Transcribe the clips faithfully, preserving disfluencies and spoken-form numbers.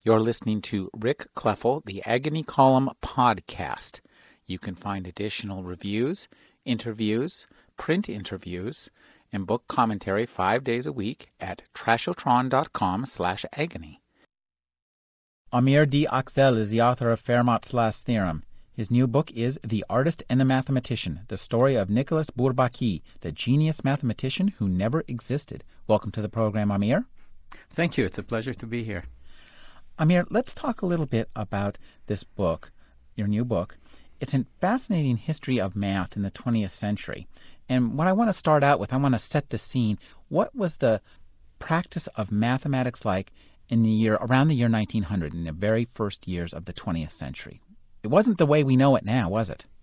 You're listening to Rick Kleffel, the Agony Column podcast. You can find additional reviews, interviews, print interviews, and book commentary five days a week at trashotron.com slash agony. Amir D. Axel is the author of Fermat's Last Theorem. His new book is The Artist and the Mathematician, the story of Nicolas Bourbaki, the genius mathematician who never existed. Welcome to the program, Amir. Thank you. It's a pleasure to be here. Amir, let's talk a little bit about this book, your new book. It's a fascinating history of math in the twentieth century. And what I want to start out with, I want to set the scene. What was the practice of mathematics like in the year around the year nineteen hundred, in the very first years of the twentieth century? It wasn't the way we know it now, was it?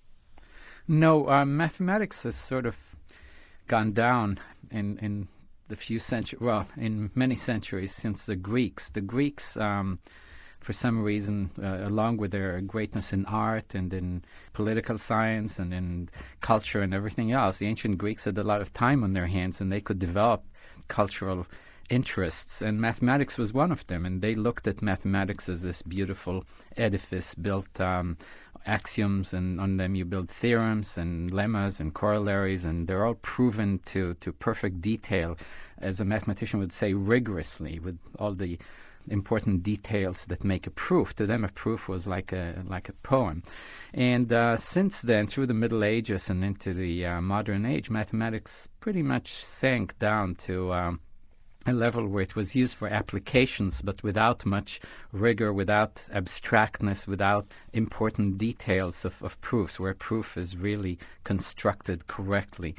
No, uh, mathematics has sort of gone down in, in the few centuries, well, in many centuries since the Greeks. The Greeks, um, for some reason, uh, along with their greatness in art and in political science and in culture and everything else, the ancient Greeks had a lot of time on their hands and they could develop cultural interests, and mathematics was one of them. And they looked at mathematics as this beautiful edifice built um, axioms, and on them you build theorems and lemmas and corollaries, and they're all proven to, to perfect detail, as a mathematician would say, rigorously, with all the important details that make a proof. To them, a proof was like a like a poem. And uh, since then, through the Middle Ages and into the uh, modern age, mathematics pretty much sank down to um, a level where it was used for applications, but without much rigor, without abstractness, without important details of, of proofs, where proof is really constructed correctly.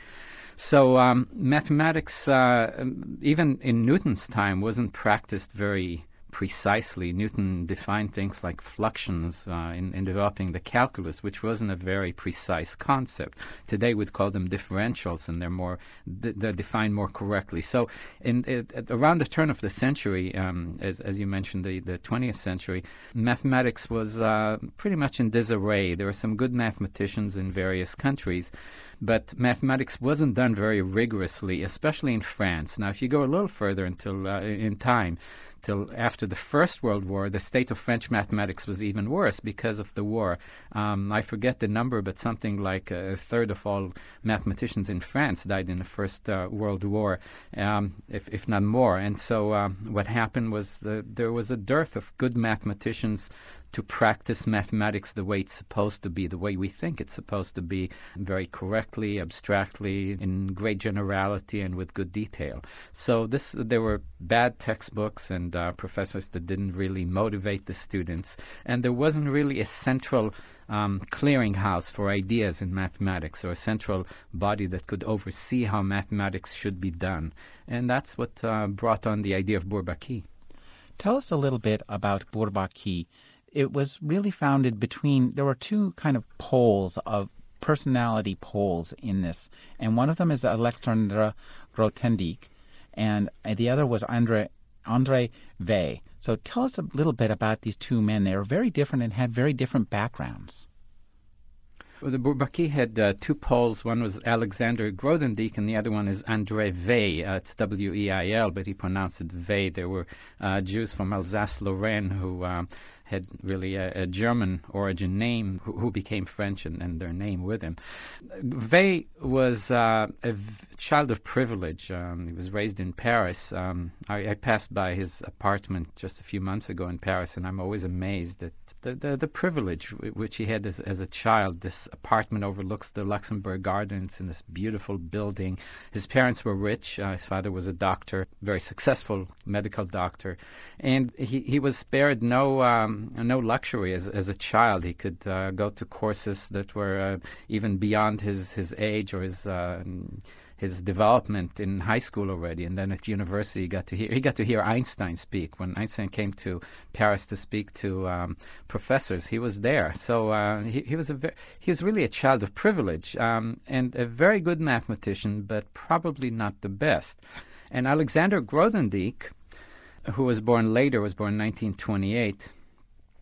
So um, mathematics, uh, even in Newton's time, wasn't practiced very precisely. Newton defined things like fluxions uh, in, in developing the calculus, which wasn't a very precise concept. Today we'd call them differentials, and they're more they're defined more correctly. So in, it, at around the turn of the century, um, as, as you mentioned, the, the twentieth century, mathematics was uh, pretty much in disarray. There were some good mathematicians in various countries, but mathematics wasn't done very rigorously, especially in France. Now, if you go a little further until uh, in time, till after the First World War, the state of French mathematics was even worse because of the war. Um, I forget the number, but something like a third of all mathematicians in France died in the First uh, World War, um, if, if not more. And so um, what happened was the, there was a dearth of good mathematicians to practice mathematics the way it's supposed to be, the way we think it's supposed to be, very correctly, abstractly, in great generality, and with good detail. So this, there were bad textbooks and uh, professors that didn't really motivate the students, and there wasn't really a central um, clearinghouse for ideas in mathematics, or a central body that could oversee how mathematics should be done. And that's what uh, brought on the idea of Bourbaki. Tell us a little bit about Bourbaki. It was really founded between, there were two kind of poles of personality poles in this, and one of them is Alexandre Grothendieck, and the other was Andre Andre Weil. So tell us a little bit about these two men. They were very different and had very different backgrounds. Well, the Bourbaki had uh, two poles. One was Alexander Grothendieck, and the other one is Andre Weil. Uh, it's W E I L, but he pronounced it Weil. There were uh, Jews from Alsace-Lorraine who um, had really a, a German origin name, who, who became French, and, and their name with him. Weil was uh, a v- child of privilege. Um, he was raised in Paris. Um, I, I passed by his apartment just a few months ago in Paris, and I'm always amazed at the, the, the privilege w- which he had as, as a child. This apartment overlooks the Luxembourg Gardens in this beautiful building. His parents were rich. Uh, his father was a doctor, very successful medical doctor, and he, he was spared no um, no luxury as as a child. He could uh, go to courses that were uh, even beyond his his age or his uh, his development in high school already, and then at university he got to hear he got to hear Einstein speak. When Einstein came to Paris to speak to um, professors, he was there. So uh, he, he was a ve- he was really a child of privilege, um, and a very good mathematician, but probably not the best. And Alexander Grothendieck, who was born later, was born in nineteen twenty-eight.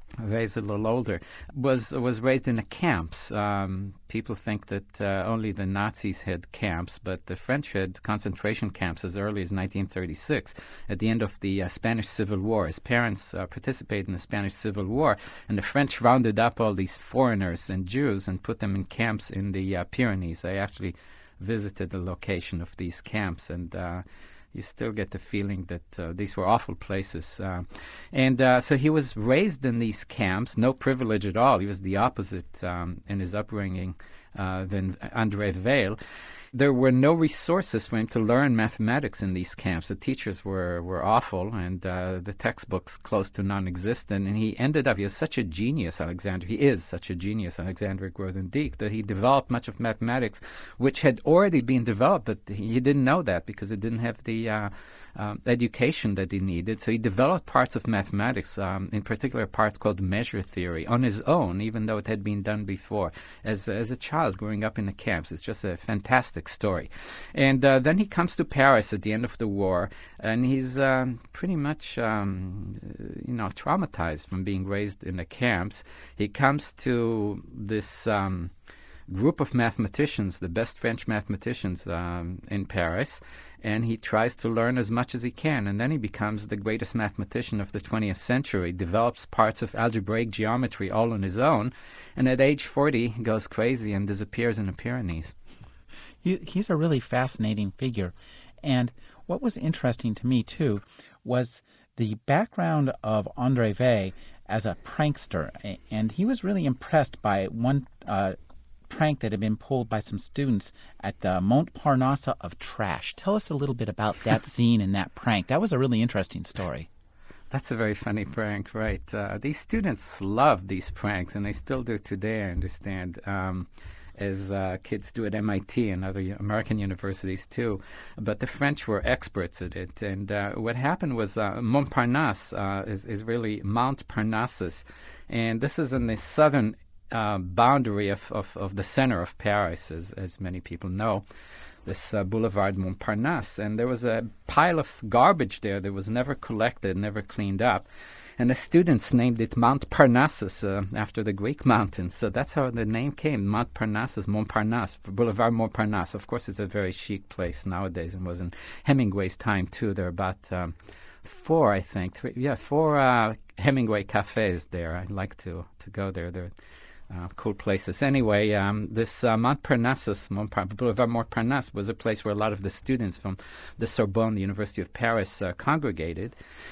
Ray's a little older, was was raised in the camps. Um, people think that uh, only the Nazis had camps, but the French had concentration camps as early as nineteen thirty-six, at the end of the uh, Spanish Civil War. His parents uh, participated in the Spanish Civil War, and the French rounded up all these foreigners and Jews and put them in camps in the uh, Pyrenees. I actually visited the location of these camps, and uh, you still get the feeling that uh, these were awful places. Uh, and uh, so he was raised in these camps, no privilege at all. He was the opposite um, in his upbringing uh, than André Weil. There were no resources for him to learn mathematics in these camps. The teachers were, were awful, and uh, the textbooks close to non-existent. And he ended up, he was such a genius, Alexander, he is such a genius, Alexander Grothendieck, that he developed much of mathematics, which had already been developed, but he didn't know that because he didn't have the uh, um, education that he needed. So he developed parts of mathematics, um, in particular a part called measure theory, on his own, even though it had been done before, as, as a child growing up in the camps. It's just a fantastic story. And uh, then he comes to Paris at the end of the war, and he's um, pretty much um, you know, traumatized from being raised in the camps. He comes to this um, group of mathematicians, the best French mathematicians um, in Paris, and he tries to learn as much as he can, and then he becomes the greatest mathematician of the twentieth century, develops parts of algebraic geometry all on his own, and at age forty goes crazy and disappears in the Pyrenees. He, he's a really fascinating figure. And what was interesting to me, too, was the background of André Weil as a prankster. And he was really impressed by one uh, prank that had been pulled by some students at the Montparnasse of Trash. Tell us a little bit about that scene and that prank. That was a really interesting story. That's a very funny prank, right? Uh, these students love these pranks, and they still do today, I understand. Um, as uh, kids do at M I T and other American universities too. But the French were experts at it. And uh, what happened was uh, Montparnasse uh, is, is really Mount Parnassus. And this is in the southern uh, boundary of, of, of the center of Paris, as, as many people know, this uh, Boulevard Montparnasse. And there was a pile of garbage there that was never collected, never cleaned up. And the students named it Mount Parnassus uh, after the Greek mountains. So that's how the name came, Mount Parnassus, Montparnasse, Boulevard Montparnasse. Of course, it's a very chic place nowadays, and was in Hemingway's time, too. There are about um, four, I think, three, yeah, four uh, Hemingway cafes there. I'd like to, to go there. They're uh, cool places. Anyway, um, this uh, Mount Parnassus, Montpar- Boulevard Montparnasse, was a place where a lot of the students from the Sorbonne, the University of Paris, uh, congregated.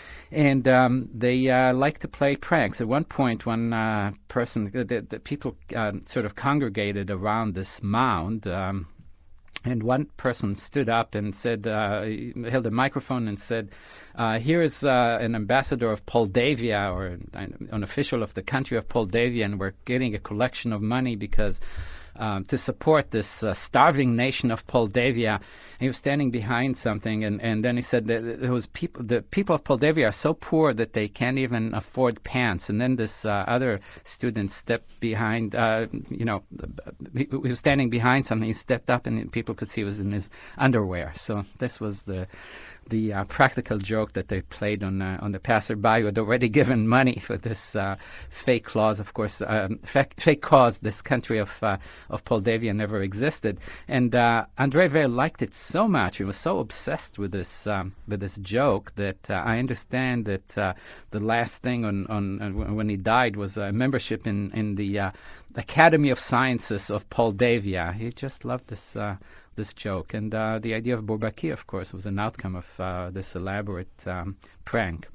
And um, they uh, like to play pranks. At one point, one uh, person, the, the people uh, sort of congregated around this mound, um, and one person stood up and said, uh, held a microphone and said, uh, here is uh, an ambassador of Moldavia, or an official of the country of Moldavia, and we're getting a collection of money because Um, to support this uh, starving nation of Moldavia. He was standing behind something, and, and then he said that there was people, the people of Moldavia are so poor that they can't even afford pants. And then this uh, other student stepped behind, uh, you know, he, he was standing behind something. He stepped up, and people could see he was in his underwear. So this was the the uh, practical joke that they played on uh, on the passerby who had already given money for this uh, fake cause. Of course, um, fake, fake cause. This country of uh, of Moldavia never existed, and uh, André Weil liked it so much. He was so obsessed with this um, with this joke that uh, I understand that uh, the last thing on, on, on when he died was a membership in in the uh, Academy of Sciences of Moldavia. He just loved this. Uh, this joke. And uh, the idea of Bourbaki, of course, was an outcome of uh, this elaborate um, prank.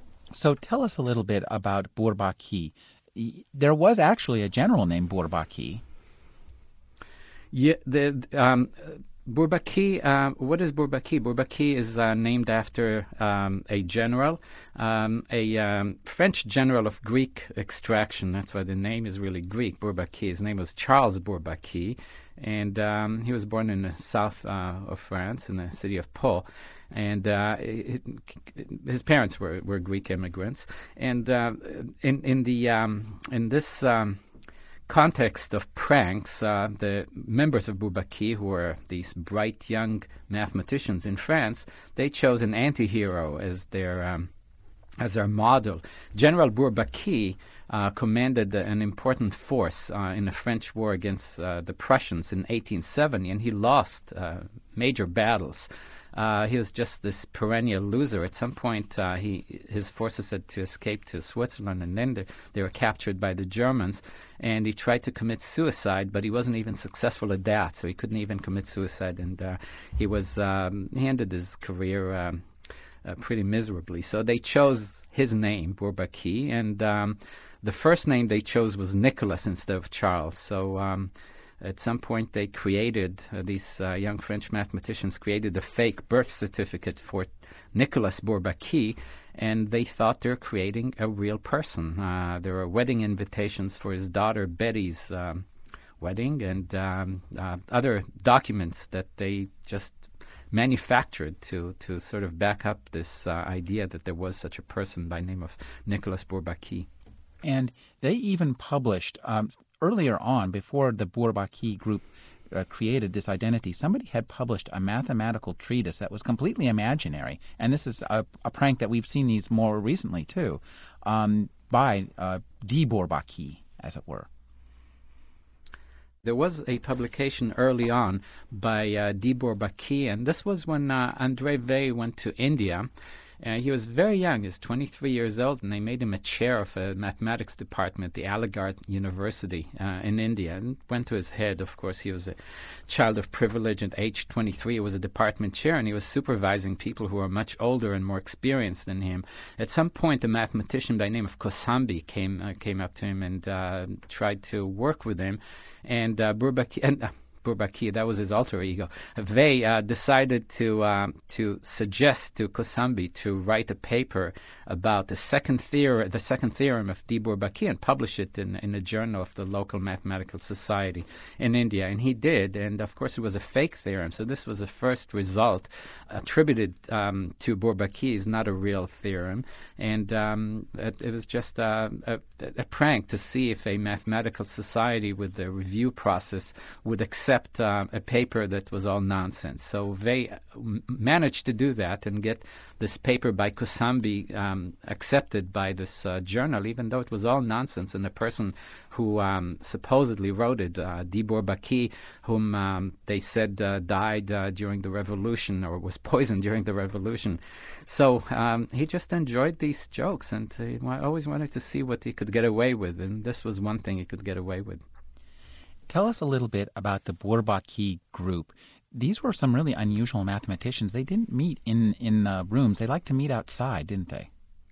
So tell us a little bit about Bourbaki. There was actually a general named Bourbaki. Yeah, the um, Bourbaki, uh, what is Bourbaki? Bourbaki is uh, named after um, a general, um, a um, French general of Greek extraction. That's why the name is really Greek, Bourbaki. His name was Charles Bourbaki, and um, he was born in the south uh, of France, in the city of Pau. And uh, it, it, his parents were, were Greek immigrants. And uh, in, in, the, um, in this... Um, context of pranks, uh, the members of Bourbaki, who were these bright young mathematicians in France, they chose an anti-hero as their um, as their model. General Bourbaki uh, commanded an important force uh, in the French war against uh, the Prussians in eighteen seventy, and he lost uh, major battles. Uh, he was just this perennial loser. At some point, uh, he his forces had to escape to Switzerland, and then they, they were captured by the Germans. And he tried to commit suicide, but he wasn't even successful at that, so he couldn't even commit suicide. And uh, he was um, he ended his career um, uh, pretty miserably. So they chose his name, Bourbaki, and um, the first name they chose was Nicholas instead of Charles. So. Um, At some point, they created, uh, these uh, young French mathematicians created a fake birth certificate for Nicolas Bourbaki, and they thought they were creating a real person. Uh, there were wedding invitations for his daughter Betty's um, wedding, and um, uh, other documents that they just manufactured to, to sort of back up this uh, idea that there was such a person by the name of Nicolas Bourbaki. And they even published, um, earlier on, before the Bourbaki group uh, created this identity, somebody had published a mathematical treatise that was completely imaginary. And this is a, a prank that we've seen these more recently, too, um, by uh, de Bourbaki, as it were. There was a publication early on by uh, de Bourbaki, and this was when uh, André Weil went to India. Uh, he was very young, he was twenty-three years old, and they made him a chair of a mathematics department at the Aligarh University uh, in India. And went to his head, of course. He was a child of privilege. At age twenty-three, he was a department chair, and he was supervising people who were much older and more experienced than him. At some point, a mathematician by the name of Kosambi came uh, came up to him and uh, tried to work with him. And uh, Bourbaki... And, uh, Bourbaki, that was his alter ego. Weil uh, decided to uh, to suggest to Kosambi to write a paper about the second theorem, the second theorem of de Bourbaki, and publish it in in a journal of the local mathematical society in India. And he did. And of course, it was a fake theorem. So this was the first result attributed um, to Bourbaki, is not a real theorem. And um, it, it was just uh, a, a prank to see if a mathematical society with the review process would accept Uh, a paper that was all nonsense. So they m- managed to do that and get this paper by Kosambi um, accepted by this uh, journal, even though it was all nonsense. And the person who um, supposedly wrote it, uh, de Bourbaki, whom um, they said uh, died uh, during the revolution, or was poisoned during the revolution. So um, he just enjoyed these jokes, and he always wanted to see what he could get away with. And this was one thing he could get away with. Tell us a little bit about the Bourbaki group. These were some really unusual mathematicians. They didn't meet in, in uh, rooms. They liked to meet outside, didn't they?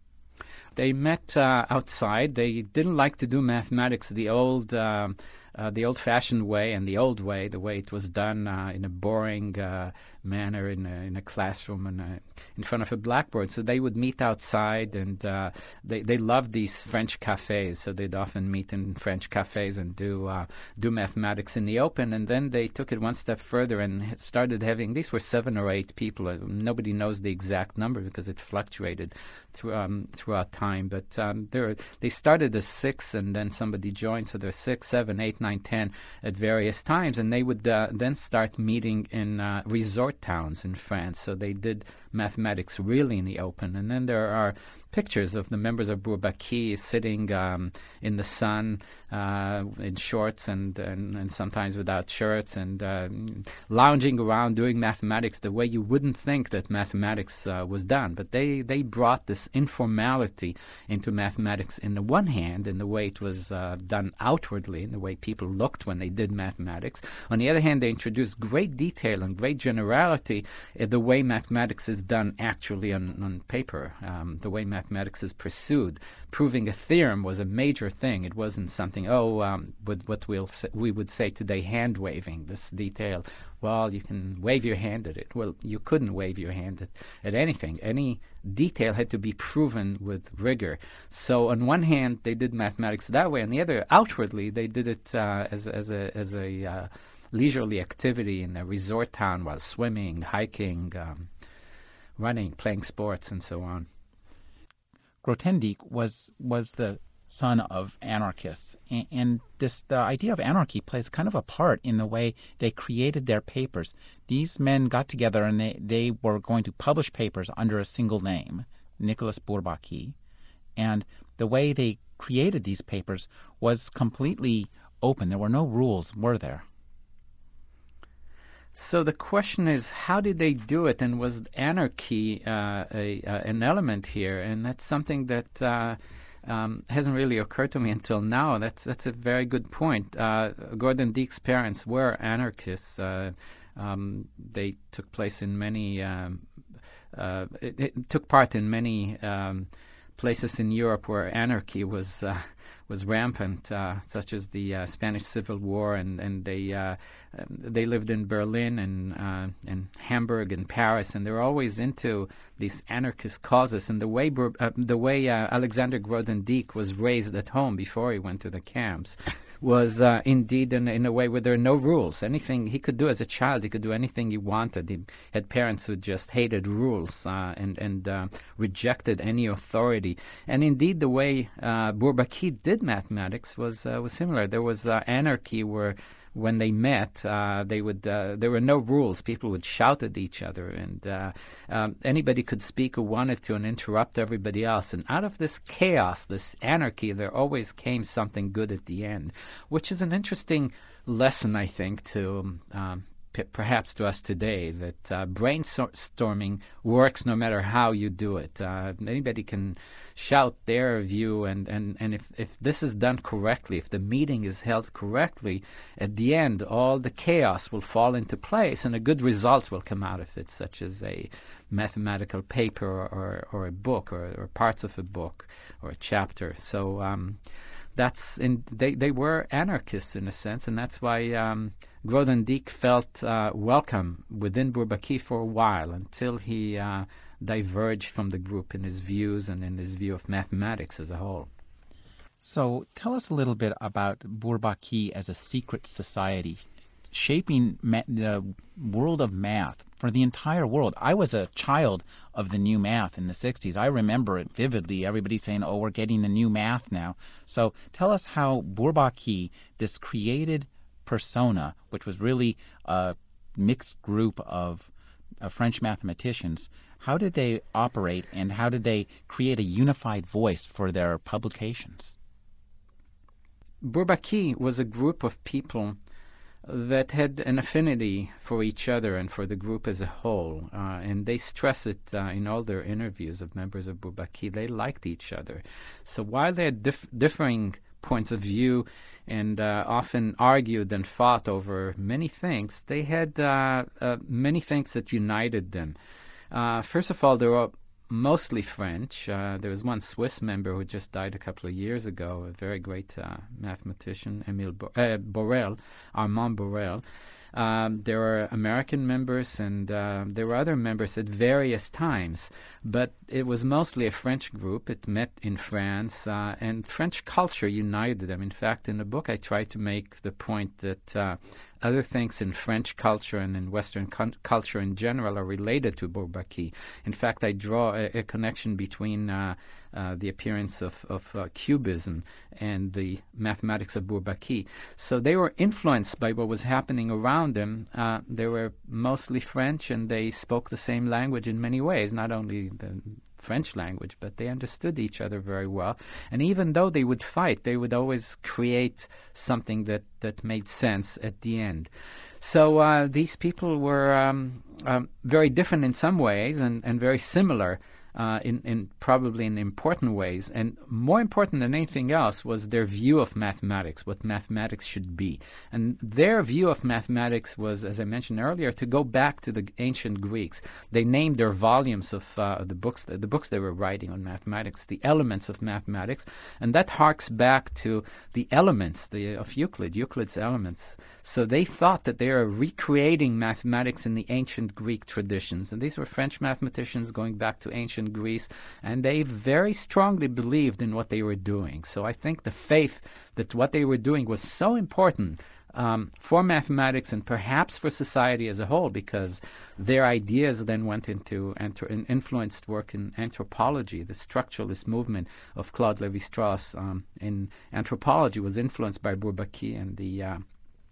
They met uh, outside. They didn't like to do mathematics the old, uh, uh, the old-fashioned way and the old way, the way it was done uh, in a boring uh, manner in a, in a classroom and a, in front of a blackboard. So they would meet outside, and uh, they they loved these French cafes. So they'd often meet in French cafes and do uh, do mathematics in the open. And then they took it one step further and started having. These were seven or eight people. Nobody knows the exact number because it fluctuated through, um, throughout time. But um, there, they started as six, and then somebody joined. So there's six, seven, eight, nine, ten at various times, and they would uh, then start meeting in uh, resort towns in France. So they did mathematics really in the open. And then there are pictures of the members of Bourbaki sitting um, in the sun uh, in shorts and, and, and sometimes without shirts, and uh, lounging around doing mathematics the way you wouldn't think that mathematics uh, was done. But they, they brought this informality into mathematics in the one hand, in the way it was uh, done outwardly, in the way people looked when they did mathematics. On the other hand, they introduced great detail and great generality in the way mathematics is done actually on, on paper, um, the way mathematics is pursued. Proving a theorem was a major thing. It wasn't something, oh, um, with what we'll say, we would say today, hand-waving, this detail. Well, you can wave your hand at it. Well, you couldn't wave your hand at, at anything. Any detail had to be proven with rigor. So on one hand, they did mathematics that way. On the other, outwardly, they did it uh, as, as a, as a uh, leisurely activity in a resort town while swimming, hiking, um, running, playing sports, and so on. Grothendieck was was the son of anarchists, and, and this the idea of anarchy plays kind of a part in the way they created their papers. These men got together and they, they were going to publish papers under a single name, Nicolas Bourbaki, and the way they created these papers was completely open. There were no rules, were there? So the question is, how did they do it, and was anarchy uh, a, uh, an element here? And that's something that uh, um, hasn't really occurred to me until now. That's that's a very good point. Uh, Gordon Deek's parents were anarchists. Uh, um, they took place in many. Um, uh, it, it took part in many um, places in Europe where anarchy was uh, was rampant, uh, such as the uh, Spanish Civil War, and and they uh, they lived in Berlin and uh, and Hamburg and Paris, and they were always into these anarchist causes. And the way uh, the way uh, Alexander Grothendieck was raised at home before he went to the camps was uh, indeed in, in a way where there are no rules. Anything he could do as a child, he could do anything he wanted. He had parents who just hated rules uh, and and uh, rejected any authority. And indeed, the way uh, Bourbaki did mathematics was uh, was similar. There was uh, anarchy where, when they met, uh, they would uh, there were no rules. People would shout at each other, and uh, um, anybody could speak who wanted to and interrupt everybody else. And out of this chaos, this anarchy, there always came something good at the end, which is an interesting lesson, I think, to um, p- perhaps to us today, that uh, brainstorming works no matter how you do it. Uh, anybody can shout their view, and, and, and if, if this is done correctly, if the meeting is held correctly, at the end all the chaos will fall into place and a good result will come out of it, such as a mathematical paper or, or, or a book or, or parts of a book or a chapter. So um, that's in, they, they were anarchists in a sense, and that's why um, Grothendieck felt uh, welcome within Bourbaki for a while, until he uh, diverged from the group in his views and in his view of mathematics as a whole. So tell us a little bit about Bourbaki as a secret society, shaping ma- the world of math for the entire world. I was a child of the new math in the sixties. I remember it vividly, everybody saying, oh, we're getting the new math now. So tell us how Bourbaki, this created persona, which was really a mixed group of uh, French mathematicians, how did they operate, and how did they create a unified voice for their publications? Bourbaki was a group of people that had an affinity for each other and for the group as a whole. Uh, and they stress it uh, in all their interviews of members of Bourbaki. They liked each other. So while they had dif- differing points of view and uh, often argued and fought over many things, they had uh, uh, many things that united them. Uh, first of all, they were mostly French. Uh, there was one Swiss member who just died a couple of years ago, a very great uh, mathematician, Emile Bo- uh, Borel, Armand Borel. Um, there were American members, and uh, there were other members at various times, but it was mostly a French group. It met in France, uh, and French culture united them. In fact, in the book, I try to make the point that uh, other things in French culture and in Western con- culture in general are related to Bourbaki. In fact, I draw a, a connection between uh, uh, the appearance of, of uh, Cubism and the mathematics of Bourbaki. So they were influenced by what was happening around them. Uh, they were mostly French, and they spoke the same language in many ways, not only the French language, but they understood each other very well. And even though they would fight, they would always create something that, that made sense at the end. So uh, these people were um, um, very different in some ways, and, and very similar uh, in, in probably in important ways. And more important than anything else was their view of mathematics, what mathematics should be. And their view of mathematics was, as I mentioned earlier, to go back to the ancient Greeks. They named their volumes of uh, the books, the books they were writing on mathematics, the elements of mathematics, and that harks back to the elements the, of Euclid, Euclid's elements. So they thought that they were recreating mathematics in the ancient Greek traditions. And these were French mathematicians going back to ancient Greece, and they very strongly believed in what they were doing. So I think the faith that what they were doing was so important um, for mathematics and perhaps for society as a whole, because their ideas then went into and influenced work in anthropology. The structuralist movement of Claude Lévi-Strauss um, in anthropology was influenced by Bourbaki, and the uh,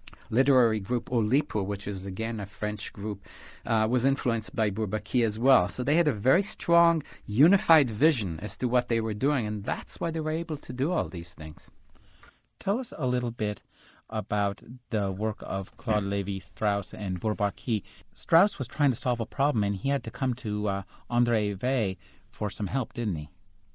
literary group Oulipo, which is again a French group, uh, was influenced by Bourbaki as well. So they had a very strong, unified vision as to what they were doing, and that's why they were able to do all these things. Tell us a little bit about the work of Claude Lévi-Strauss and Bourbaki. Strauss was trying to solve a problem, and he had to come to uh, André Weil for some help, didn't he?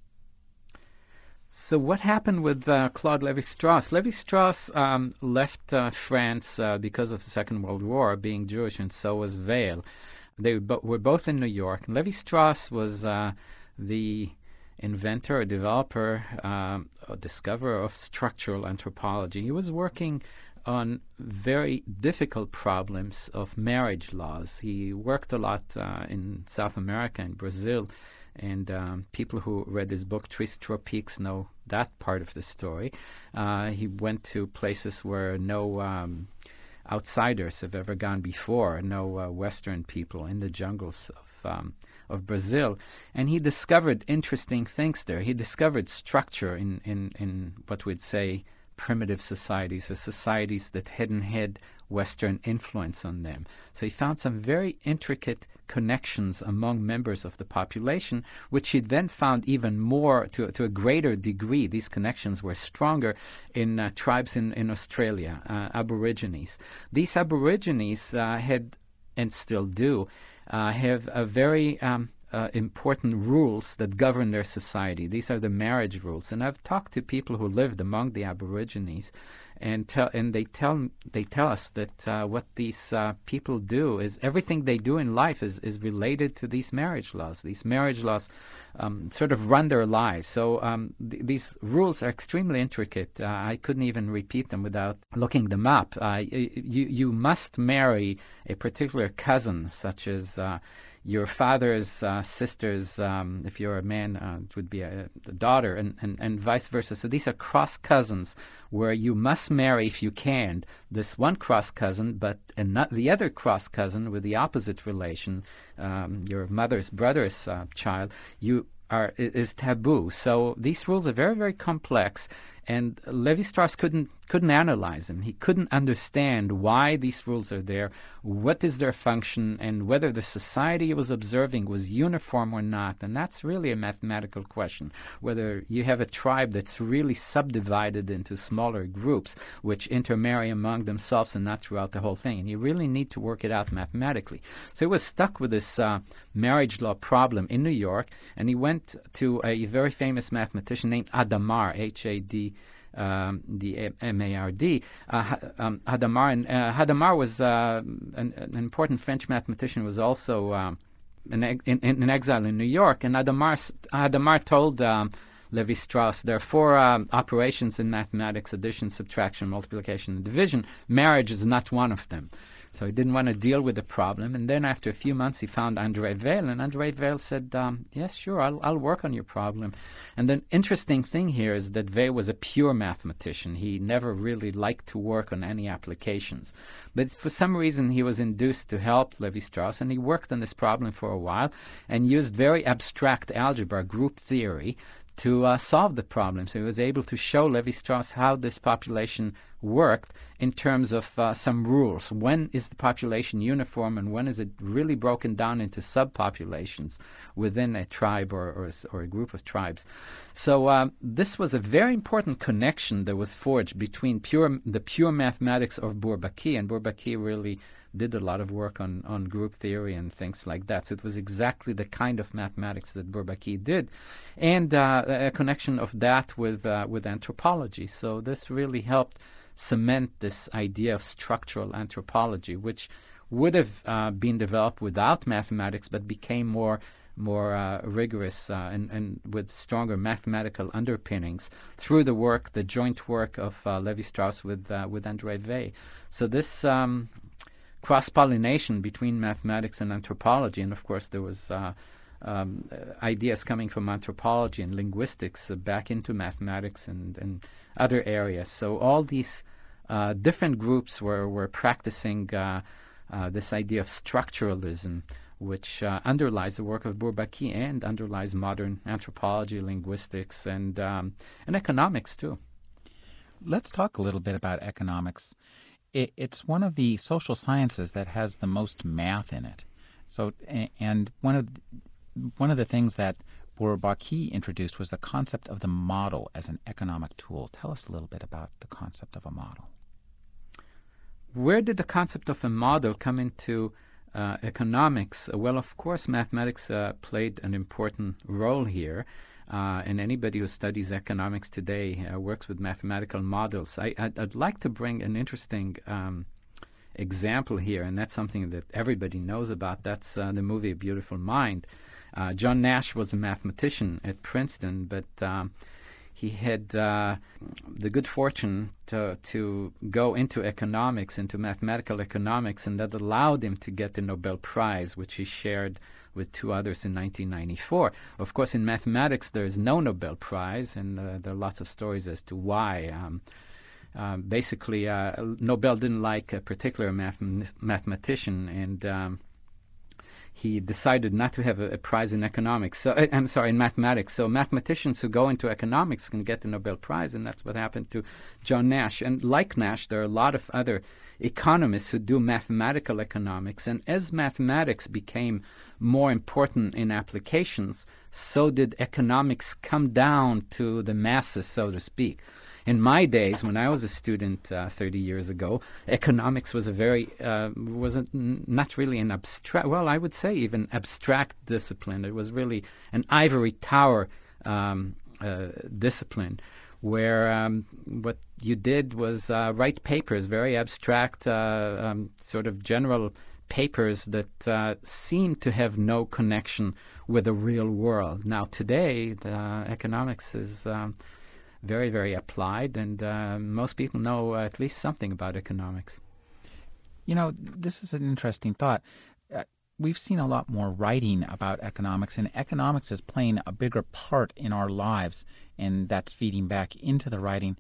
So what happened with uh, Claude Lévi-Strauss? Lévi-Strauss um, left uh, France uh, because of the Second World War, being Jewish, and so was Weil. They were both in New York. And Lévi-Strauss was uh, the inventor, or developer, um, or discoverer of structural anthropology. He was working on very difficult problems of marriage laws. He worked a lot uh, in South America and Brazil. And um, people who read his book, Tris Tropiques, know that part of the story. Uh, he went to places where no um, outsiders have ever gone before, no uh, Western people, in the jungles of, um, of Brazil. And he discovered interesting things there. He discovered structure in, in, in what we'd say primitive societies, or societies that hadn't had Western influence on them. So he found some very intricate connections among members of the population, which he then found even more, to, to a greater degree, these connections were stronger in uh, tribes in, in Australia, uh, Aborigines. These Aborigines uh, had, and still do, uh, have a very um, Uh, important rules that govern their society. These are the marriage rules. And I've talked to people who lived among the Aborigines, and tell and they tell they tell us that uh, what these uh, people do is everything they do in life is, is related to these marriage laws. These marriage laws um, sort of run their lives. So um, th- these rules are extremely intricate. Uh, I couldn't even repeat them without looking them up. Uh, you you must marry a particular cousin, such as uh, your father's uh, sister's, um, if you're a man, uh, it would be a, a daughter, and, and, and vice versa. So these are cross cousins where you must marry, if you can, this one cross cousin, but and not the other cross cousin with the opposite relation, um, your mother's brother's uh, child, you are is taboo. So these rules are very, very complex. And Lévi-Strauss couldn't couldn't analyze them. He couldn't understand why these rules are there, what is their function, and whether the society he was observing was uniform or not. And that's really a mathematical question, whether you have a tribe that's really subdivided into smaller groups which intermarry among themselves and not throughout the whole thing. And you really need to work it out mathematically. So he was stuck with this uh, marriage law problem in New York, and he went to a very famous mathematician named Hadamard, H A D Um, the M A R D, uh, um, Hadamard. And uh, Hadamard was uh, an, an important French mathematician, was also um, an, in, in exile in New York. And Hadamard, Hadamard told um, Lévi-Strauss, there are four um, operations in mathematics: addition, subtraction, multiplication, and division. Marriage is not one of them. So he didn't want to deal with the problem. And then after a few months, he found André Weil. And André Weil said, um, yes, sure, I'll, I'll work on your problem. And the interesting thing here is that Weil was a pure mathematician. He never really liked to work on any applications. But for some reason, he was induced to help Lévi-Strauss. And he worked on this problem for a while and used very abstract algebra, group theory, to uh, solve the problem. So he was able to show Lévi-Strauss how this population worked in terms of uh, some rules. When is the population uniform, and when is it really broken down into subpopulations within a tribe or, or, or a group of tribes? So um, this was a very important connection that was forged between pure the pure mathematics of Bourbaki, and Bourbaki really did a lot of work on, on group theory and things like that. So it was exactly the kind of mathematics that Bourbaki did, and uh, a connection of that with uh, with anthropology. So this really helped cement this idea of structural anthropology, which would have uh, been developed without mathematics, but became more more uh, rigorous uh, and, and with stronger mathematical underpinnings through the work, the joint work of uh, Lévi-Strauss with uh, with André Weil. So this um, cross-pollination between mathematics and anthropology, and of course there was uh, um, ideas coming from anthropology and linguistics uh, back into mathematics and, and other areas. So all these uh, different groups were, were practicing uh, uh, this idea of structuralism, which uh, underlies the work of Bourbaki and underlies modern anthropology, linguistics, and um, and economics too. Let's talk a little bit about economics. it, it's one of the social sciences that has the most math in it. So, and one of one of the things that Bourbaki introduced was the concept of the model as an economic tool. Tell us a little bit about the concept of a model. Where did the concept of a model come into uh, economics? Well, of course, mathematics uh, played an important role here. Uh, and anybody who studies economics today uh, works with mathematical models. I, I'd, I'd like to bring an interesting um, example here, and that's something that everybody knows about. That's uh, the movie A Beautiful Mind. Uh, John Nash was a mathematician at Princeton, but um, he had uh, the good fortune to, to go into economics, into mathematical economics, and that allowed him to get the Nobel Prize, which he shared with two others in nineteen ninety-four. Of course, in mathematics, there is no Nobel Prize, and uh, there are lots of stories as to why. Um, um, basically, uh, Nobel didn't like a particular math- mathematician, and um, he decided not to have a, a prize in economics. So uh, I'm sorry, in mathematics. So mathematicians who go into economics can get the Nobel Prize, and that's what happened to John Nash. And like Nash, there are a lot of other economists who do mathematical economics. And as mathematics became more important in applications, so did economics come down to the masses, so to speak. In my days, when I was a student uh, thirty years ago, economics was a very uh, wasn't n- not really an abstract. Well, I would say even abstract discipline. It was really an ivory tower um, uh, discipline, where um, what you did was uh, write papers, very abstract, uh, um, sort of general papers that uh, seem to have no connection with the real world. Now, today, the, uh, economics is um, very, very applied, and uh, most people know uh, at least something about economics. You know, this is an interesting thought. Uh, we've seen a lot more writing about economics, and economics is playing a bigger part in our lives, and that's feeding back into the writing.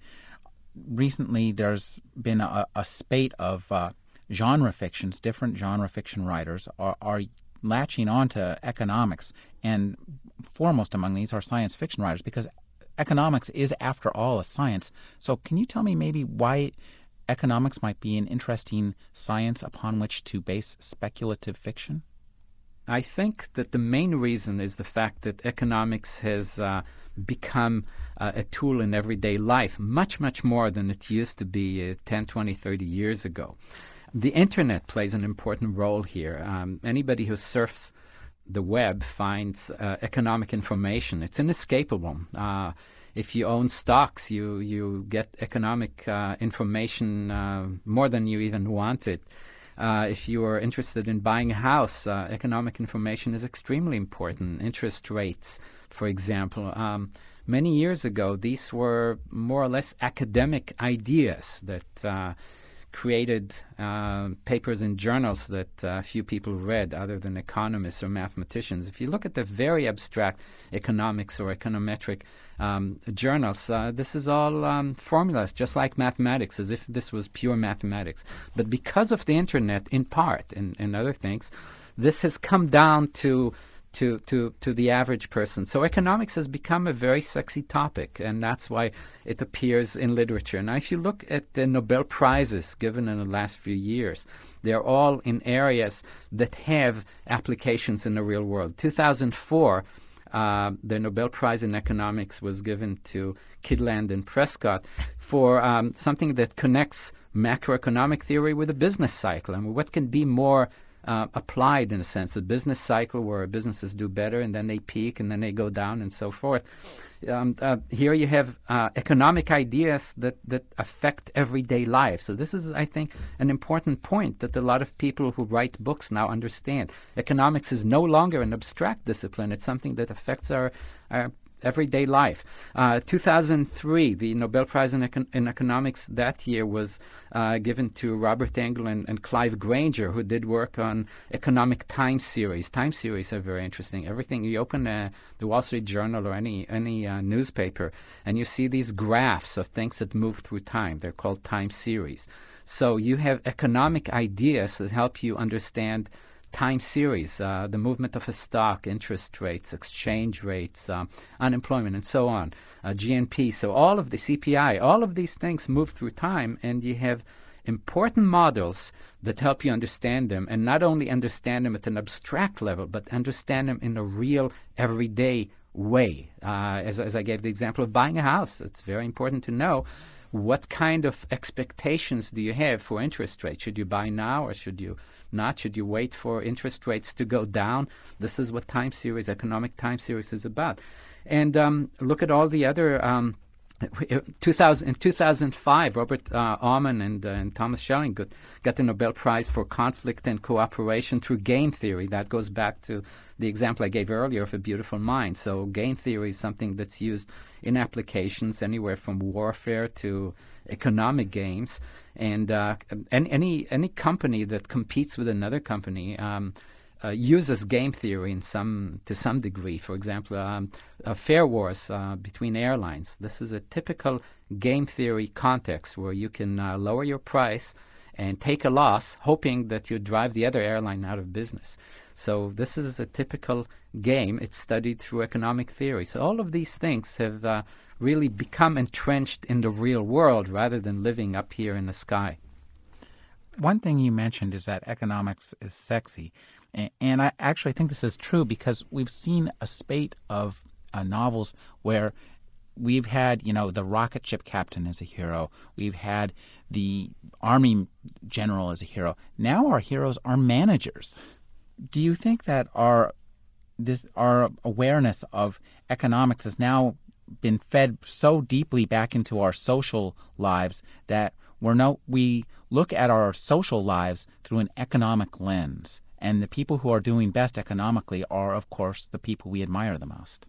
Recently, there's been a, a spate of uh, genre fictions. Different genre fiction writers are, are latching onto economics, and foremost among these are science fiction writers, because economics is, after all, a science. So can you tell me maybe why economics might be an interesting science upon which to base speculative fiction? I think that the main reason is the fact that economics has uh, become uh, a tool in everyday life, much, much more than it used to be uh, ten, twenty, thirty years ago. The internet plays an important role here. Um, anybody who surfs the web finds uh, economic information. It's inescapable. Uh, if you own stocks, you, you get economic uh, information uh, more than you even wanted. Uh, if you are interested in buying a house, uh, economic information is extremely important. Interest rates, for example. Um, many years ago, these were more or less academic ideas that uh, created uh, papers in journals that uh, few people read other than economists or mathematicians. If you look at the very abstract economics or econometric um, journals, uh, this is all um, formulas, just like mathematics, as if this was pure mathematics. But because of the internet, in part, and, and other things, this has come down to To, to, to the average person. So economics has become a very sexy topic, and that's why it appears in literature. Now, if you look at the Nobel Prizes given in the last few years, they're all in areas that have applications in the real world. two thousand four, uh, the Nobel Prize in Economics was given to Kydland and Prescott for um, something that connects macroeconomic theory with a business cycle. I mean, what can be more Uh, applied, in a sense, a business cycle where businesses do better and then they peak and then they go down and so forth. Um, uh, here you have uh, economic ideas that, that affect everyday life. So this is, I think, an important point that a lot of people who write books now understand. Economics is no longer an abstract discipline. It's something that affects our, our everyday life. Uh, two thousand three, the Nobel Prize in, Econ- in Economics that year was uh, given to Robert Engel and, and Clive Granger, who did work on economic time series. Time series are very interesting. Everything, you open uh, the Wall Street Journal or any, any uh, newspaper, and you see these graphs of things that move through time. They're called time series. So you have economic ideas that help you understand time series, uh, the movement of a stock, interest rates, exchange rates, um, unemployment, and so on, uh, G N P. So all of the C P I, all of these things move through time, and you have important models that help you understand them, and not only understand them at an abstract level, but understand them in a real, everyday way. Uh, as, as I gave the example of buying a house, it's very important to know what kind of expectations do you have for interest rates. Should you buy now or should you not? Should you wait for interest rates to go down? This is what time series, economic time series, is about. And um, look at all the other um, two thousand, in two thousand five, Robert uh, Aumann and, uh, and Thomas Schelling got, got the Nobel Prize for conflict and cooperation through game theory. That goes back to the example I gave earlier of A Beautiful Mind. So game theory is something that's used in applications anywhere from warfare to economic games. And uh, any, any any company that competes with another company um, Uh, uses game theory in some to some degree. For example, um, uh, fare wars uh, between airlines. This is a typical game theory context where you can uh, lower your price and take a loss, hoping that you drive the other airline out of business. So this is a typical game. It's studied through economic theory. So all of these things have uh, really become entrenched in the real world rather than living up here in the sky. One thing you mentioned is that economics is sexy. And I actually think this is true because we've seen a spate of uh, novels where we've had, you know, the rocket ship captain as a hero. We've had the army general as a hero. Now our heroes are managers. Do you think that our this our awareness of economics has now been fed so deeply back into our social lives that we're no we look at our social lives through an economic lens? And the people who are doing best economically are, of course, the people we admire the most.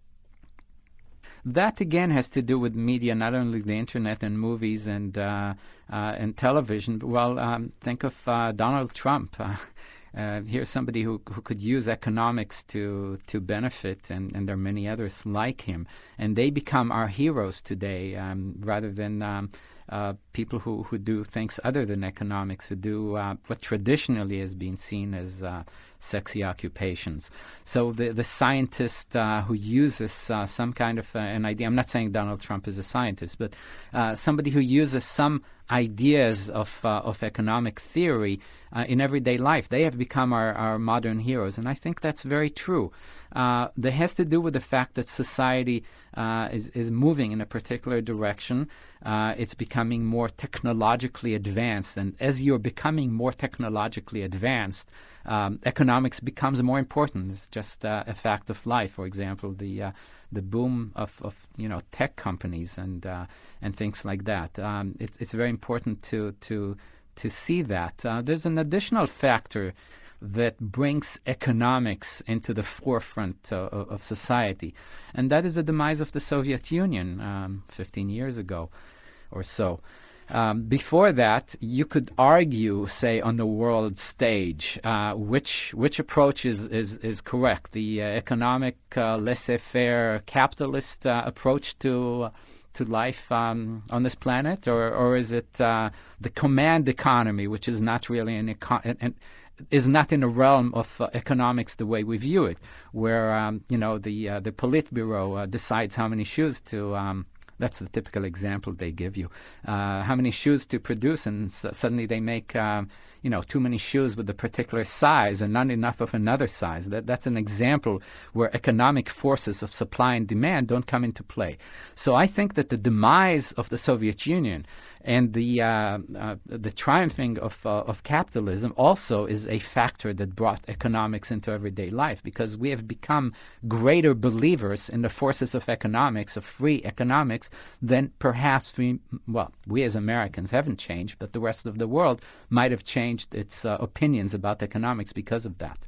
That again has to do with media, not only the internet and movies and uh, uh, and television. Well, um, think of uh, Donald Trump. Uh, uh, here's somebody who, who could use economics to to benefit, and, and there are many others like him. And they become our heroes today, um, rather than um, uh, people who, who do things other than economics, who do uh, what traditionally has been seen as uh, sexy occupations. So the the scientist uh, who uses uh, some kind of uh, an idea, I'm not saying Donald Trump is a scientist, but uh, somebody who uses some ideas of uh, of economic theory uh, in everyday life, they have become our, our modern heroes. And I think that's very true. Uh, that has to do with the fact that society uh, is, is moving in a particular direction. Uh, it's becoming more technologically advanced. And as you're becoming more technologically advanced, um, economics becomes more important. It's just uh, a fact of life. For example, the uh, the boom of, of you know tech companies and uh, and things like that. Um, it's it's very important to to to see that. Uh, there's an additional factor that brings economics into the forefront uh, of society, and that is the demise of the Soviet Union um, fifteen years ago or so. Um, before that, you could argue, say, on the world stage, uh, which which approach is, is, is correct. The uh, economic, uh, laissez-faire, capitalist uh, approach to to life um, on this planet, or or is it uh, the command economy, which is not really an econ- an, is not in the realm of uh, economics the way we view it, where um, you know the uh, the Politburo uh, decides how many shoes to. Um, That's the typical example they give you. Uh, how many shoes to produce, and s- suddenly they make, um, you know, too many shoes with a particular size and not enough of another size. That, that's an example where economic forces of supply and demand don't come into play. So I think that the demise of the Soviet Union and the uh, uh, the triumphing of uh, of capitalism also is a factor that brought economics into everyday life, because we have become greater believers in the forces of economics, of free economics, than perhaps we, well, we as Americans haven't changed, but the rest of the world might have changed its uh, opinions about economics because of that.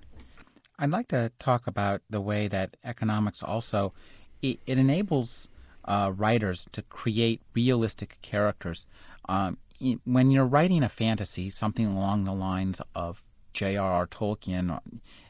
I'd like to talk about the way that economics also, it, it enables uh, writers to create realistic characters. Um, in, when you're writing a fantasy, something along the lines of J R R. Tolkien,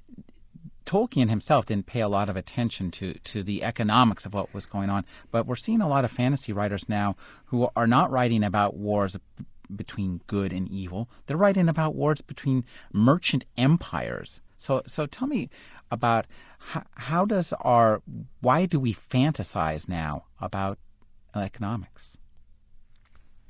Tolkien himself didn't pay a lot of attention to, to the economics of what was going on, but we're seeing a lot of fantasy writers now who are not writing about wars between good and evil. They're writing about wars between merchant empires. So, so tell me about how, how does our why do we fantasize now about economics?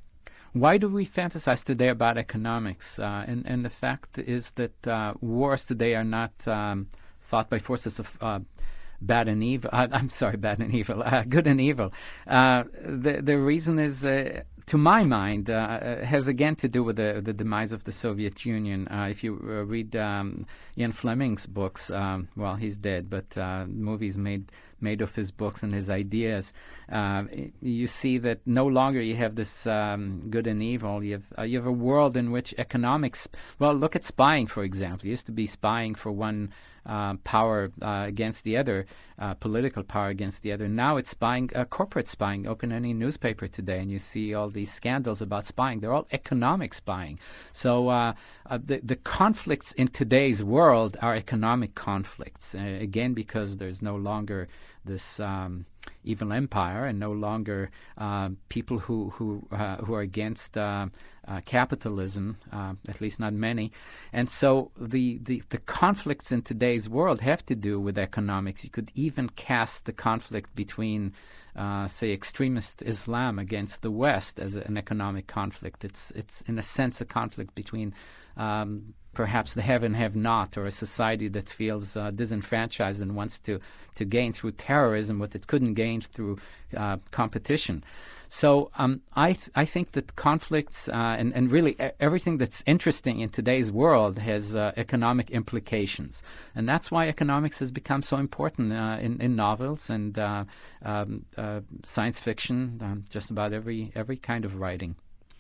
why do we fantasize today about economics? Uh, and, and the fact is that uh, wars today are not um, fought by forces of uh, bad and evil. Uh, I'm sorry, bad and evil, uh, good and evil. Uh, the the reason is, uh, to my mind, uh, has again to do with the the demise of the Soviet Union. Uh, if you uh, read um, Ian Fleming's books, um, well, he's dead, but uh, movies made made of his books and his ideas, uh, you see that no longer you have this um, good and evil. You have uh, you have a world in which economics. Well, look at spying, for example. It used to be spying for one Uh, power uh, against the other, uh, political power against the other. Now it's spying, uh, corporate spying. Open any newspaper today and you see all these scandals about spying. They're all economic spying. So uh, uh, the, the conflicts in today's world are economic conflicts, uh, again, because there's no longer this um, evil empire and no longer uh, people who who uh, who are against uh, uh, capitalism, uh, at least not many. And so the, the, the conflicts in today's world have to do with economics. You could even cast the conflict between, uh, say, extremist Islam against the West as an economic conflict. It's, it's in a sense, a conflict between um, perhaps the have and have not, or a society that feels uh, disenfranchised and wants to, to gain through terrorism what it couldn't gain through uh, competition. So um, I th- I think that conflicts uh, and, and really e- everything that's interesting in today's world has uh, economic implications. And that's why economics has become so important uh, in, in novels and uh, um, uh, science fiction, um, just about every every kind of writing.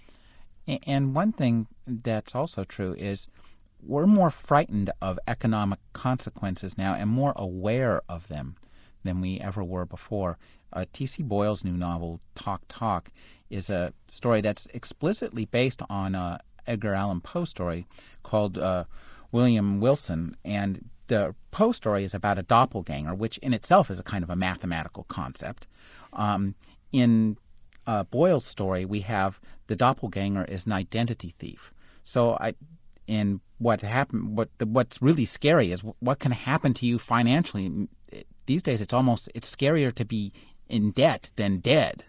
And one thing that's also true is we're more frightened of economic consequences now and more aware of them than we ever were before. Uh, T C. Boyle's new novel, Talk Talk, is a story that's explicitly based on a Edgar Allan Poe story called uh, William Wilson. And the Poe story is about a doppelganger, which in itself is a kind of a mathematical concept. Um, in uh, Boyle's story, we have the doppelganger is an identity thief. So I, in what happen, what the, what's really scary is what can happen to you financially. These days, it's almost it's scarier to be in debt than dead.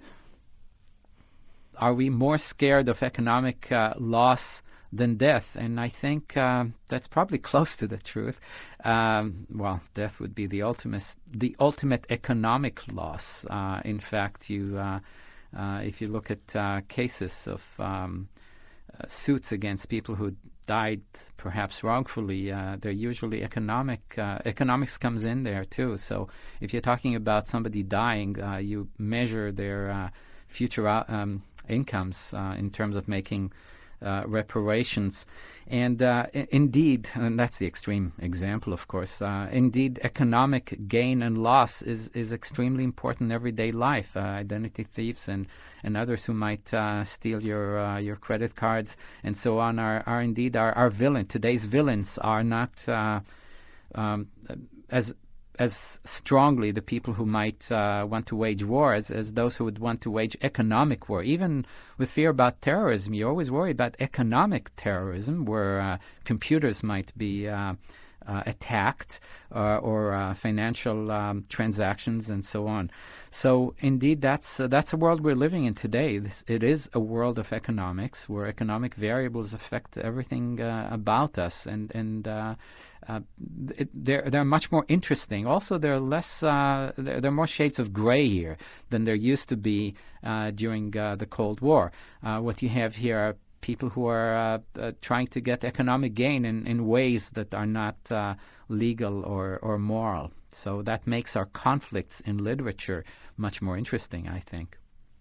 Are we more scared of economic uh, loss than death? And I think uh, that's probably close to the truth. Um, well, death would be the ultimate, the ultimate economic loss. Uh, in fact, you, uh, uh, if you look at uh, cases of um, uh, suits against people who died perhaps wrongfully, uh, they're usually economic. Uh, economics comes in there too. So if you're talking about somebody dying, uh, you measure their uh, future um, incomes uh, in terms of making uh, reparations. And uh, I- indeed, and that's the extreme example, of course, uh, indeed, economic gain and loss is, is extremely important in everyday life. Uh, identity thieves and, and others who might uh, steal your uh, your credit cards and so on are, are indeed our, our villain. Today's villains are not uh, um, as as strongly the people who might uh, want to wage war as, as those who would want to wage economic war. Even with fear about terrorism, you always worry about economic terrorism, where uh, computers might be uh, uh, attacked uh, or uh, financial um, transactions and so on. So indeed, that's uh, that's a world we're living in today. This, it is a world of economics where economic variables affect everything uh, about us, and and uh, uh, it, they're they're much more interesting. Also, there are less uh, there, there are more shades of gray here than there used to be uh, during uh, the Cold War. Uh, what you have here are people who are uh, uh, trying to get economic gain in, in ways that are not uh, legal or, or moral. So that makes our conflicts in literature much more interesting, I think.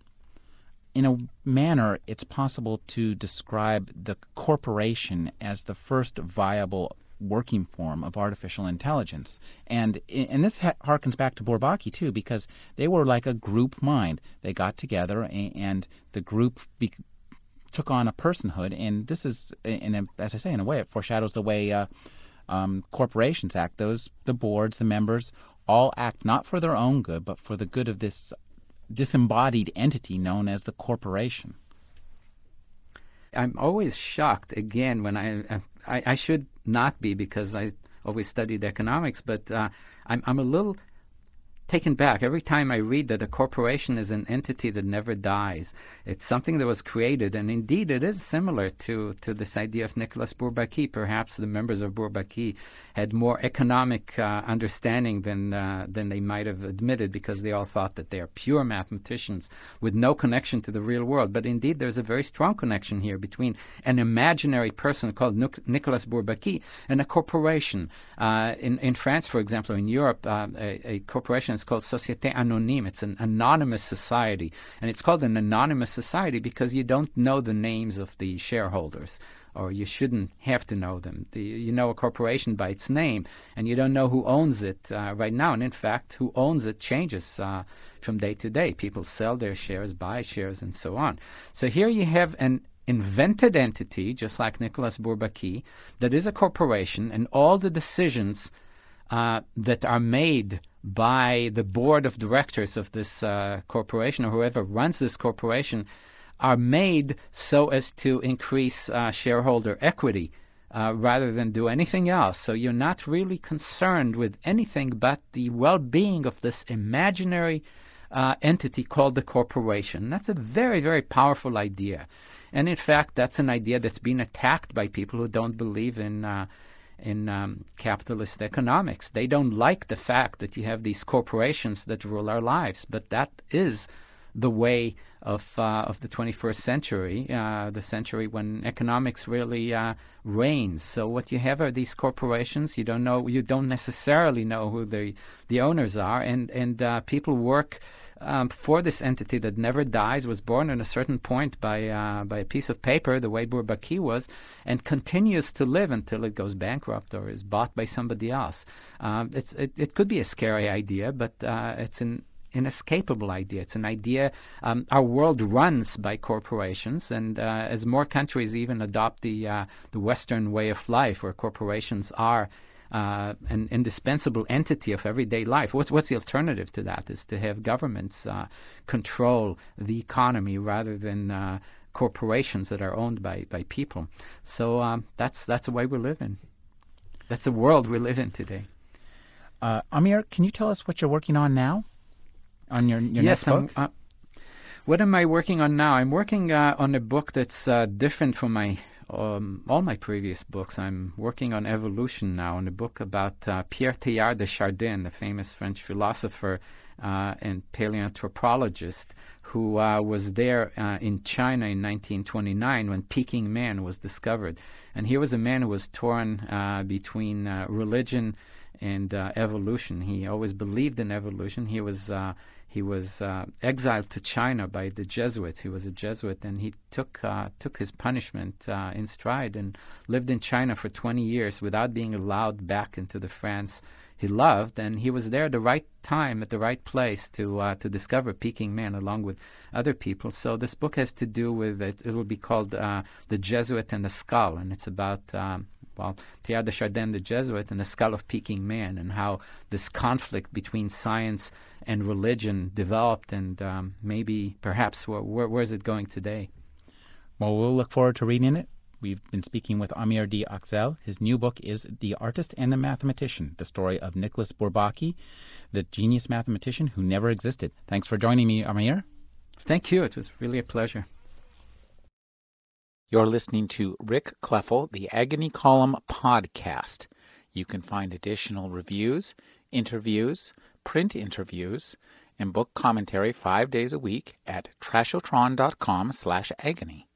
In a manner, it's possible to describe the corporation as the first viable working form of artificial intelligence. And and this ha- harkens back to Bourbaki, too, because they were like a group mind. They got together, and, and the group be- took on a personhood. And this is, in a, as I say, in a way, it foreshadows the way uh, um, corporations act. Those, the boards, the members, all act not for their own good, but for the good of this disembodied entity known as the corporation. I'm always shocked, again, when I, I, I should not be because I always studied economics, but uh, I'm, I'm a little taken back every time I read that a corporation is an entity that never dies. It's something that was created, and indeed it is similar to, to this idea of Nicolas Bourbaki. Perhaps the members of Bourbaki had more economic uh, understanding than uh, than they might have admitted, because they all thought that they are pure mathematicians with no connection to the real world. But indeed there's a very strong connection here between an imaginary person called Nic- Nicolas Bourbaki and a corporation. Uh, in, in France, for example, in Europe, uh, a, a corporation is called Société Anonyme. It's an anonymous society. And it's called an anonymous society because you don't know the names of the shareholders, or you shouldn't have to know them. The, you know a corporation by its name, and you don't know who owns it uh, right now. And in fact, who owns it changes uh, from day to day. People sell their shares, buy shares, and so on. So here you have an invented entity, just like Nicolas Bourbaki, that is a corporation, and all the decisions uh, that are made by the board of directors of this uh, corporation, or whoever runs this corporation, are made so as to increase uh, shareholder equity uh, rather than do anything else. So you're not really concerned with anything but the well-being of this imaginary uh, entity called the corporation. That's a very, very powerful idea. And in fact, that's an idea that's been attacked by people who don't believe in uh, in um, capitalist economics. They don't like the fact that you have these corporations that rule our lives, but that is the way of uh, of the twenty-first century, uh, the century when economics really uh, reigns. So what you have are these corporations. You don't know, you don't necessarily know who the the owners are, and and uh, people work um, for this entity that never dies, was born at a certain point by uh, by a piece of paper, the way Bourbaki was, and continues to live until it goes bankrupt or is bought by somebody else. Um, it's it, it could be a scary idea, but uh, it's an inescapable idea. It's an idea. Um, our world runs by corporations, and uh, as more countries even adopt the uh, the Western way of life, where corporations are uh, an indispensable entity of everyday life, what's what's the alternative to that? Is to have governments uh, control the economy rather than uh, corporations that are owned by by people. So um, that's that's the way we live in. That's the world we live in today. Uh, Amir, can you tell us what you're working on now? On your, your yes, next book? I'm, uh, what am I working on now? I'm working uh, on a book that's uh, different from my um, all my previous books. I'm working on evolution now, on a book about uh, Pierre Teilhard de Chardin, the famous French philosopher uh, and paleoanthropologist, who uh, was there uh, in China in nineteen twenty-nine when Peking man was discovered. And he was a man who was torn uh, between uh, religion and uh, evolution. He always believed in evolution. He was uh, he was uh, exiled to China by the Jesuits. He was a Jesuit, and he took uh, took his punishment uh, in stride and lived in China for twenty years without being allowed back into the France he loved. And he was there at the right time, at the right place to uh, to discover Peking man along with other people. So this book has to do with it. It will be called uh, The Jesuit and the Skull, and it's about um, well, Teilhard de Chardin, the Jesuit, and the skull of Peking man, and how this conflict between science and religion developed, and um, maybe, perhaps, where, where, where's it going today? Well, we'll look forward to reading it. We've been speaking with Amir D. Oxel. His new book is The Artist and the Mathematician, the story of Nicolas Bourbaki, the genius mathematician who never existed. Thanks for joining me, Amir. Thank you. It was really a pleasure. You're listening to Rick Kleffel, the Agony Column podcast. You can find additional reviews, interviews, print interviews, and book commentary five days a week at trashotron dot com slash agony.